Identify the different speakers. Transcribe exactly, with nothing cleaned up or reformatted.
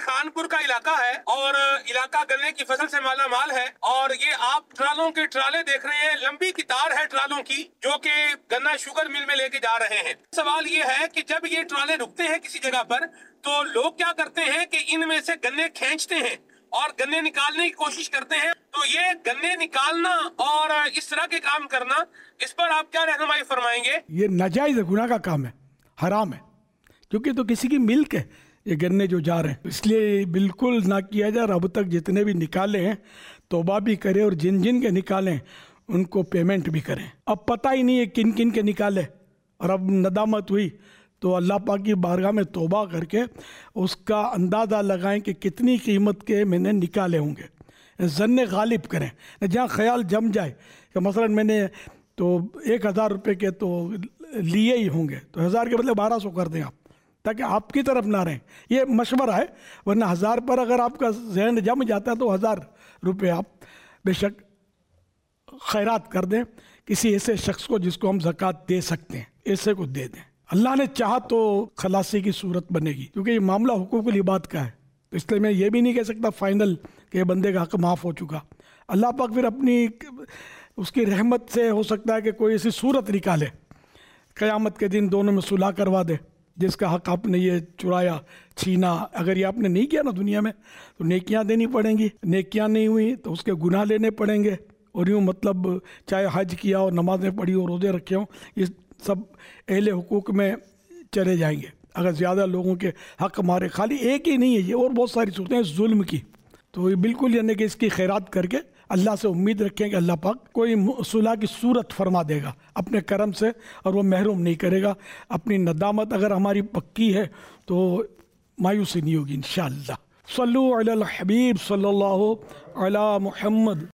Speaker 1: خانپور کا علاقہ ہے اور علاقہ گنے کی فصل سے مالا مال ہے، اور یہ آپ ٹرالوں کے ٹرالے دیکھ رہے ہیں، لمبی قطار ہے ٹرالوں کی جو کہ گنا شوگر مل میں لے کے جا رہے ہیں۔ سوال یہ ہے کہ جب یہ ٹرالے رکتے ہیں کسی جگہ پر تو لوگ کیا کرتے ہیں کہ ان میں سے گنے کھینچتے ہیں اور گنے نکالنے کی کوشش کرتے ہیں۔ تو یہ گنے نکالنا اور اس طرح کے کام کرنا، اس پر آپ کیا رہنمائی فرمائیں گے؟
Speaker 2: یہ ناجائز گناہ کا کام ہے، حرام ہے، کیونکہ تو کسی کی ملک ہے یہ گنے جو جا رہے ہیں، اس لیے بالکل نہ کیا جائے۔ اب تک جتنے بھی نکالے ہیں توبہ بھی کرے، اور جن جن کے نکالیں ان کو پیمنٹ بھی کریں۔ اب پتہ ہی نہیں ہے کن کن کے نکالے، اور اب ندامت ہوئی تو اللہ پاک کی بارگاہ میں توبہ کر کے اس کا اندازہ لگائیں کہ کتنی قیمت کے میں نے نکالے ہوں گے، ظن غالب کریں۔ جہاں خیال جم جائے کہ مثلا میں نے تو ایک ہزار روپے کے تو لیے ہی ہوں گے، تو ہزار کے بدلے بارہ سو کر دیں آپ، تاکہ آپ کی طرف نہ رہیں۔ یہ مشورہ ہے، ورنہ ہزار پر اگر آپ کا ذہن جم جاتا ہے تو ہزار روپے آپ بے شک خیرات کر دیں کسی ایسے شخص کو جس کو ہم زکوٰۃ دے سکتے ہیں، ایسے کو دے دیں۔ اللہ نے چاہا تو خلاصی کی صورت بنے گی، کیونکہ یہ معاملہ حقوق العباد کا ہے، تو اس لیے میں یہ بھی نہیں کہہ سکتا فائنل کہ یہ بندے کا حق معاف ہو چکا۔ اللہ پاک پھر اپنی اس کی رحمت سے ہو سکتا ہے کہ کوئی ایسی صورت نکالے قیامت کے دن دونوں میں صلح کروا دے، جس کا حق آپ نے یہ چرایا، چھینا، اگر یہ آپ نے نہیں کیا نا دنیا میں تو نیکیاں دینی پڑیں گی، نیکیاں نہیں ہوئی تو اس کے گناہ لینے پڑیں گے، اور یوں مطلب چاہے حج کیا اور نمازیں پڑھی اور روزے رکھے ہوں، یہ سب اہل حقوق میں چلے جائیں گے۔ اگر زیادہ لوگوں کے حق مارے، خالی ایک ہی نہیں ہے یہ، اور بہت ساری صورتیں ظلم کی، تو یہ بالکل یعنی کہ اس کی خیرات کر کے اللہ سے امید رکھیں کہ اللہ پاک کوئی صلح کی صورت فرما دے گا اپنے کرم سے، اور وہ محروم نہیں کرے گا۔ اپنی ندامت اگر ہماری پکی ہے تو مایوسی نہیں ہوگی انشاءاللہ۔ صلو علی الحبیب صلی اللہ علی محمد۔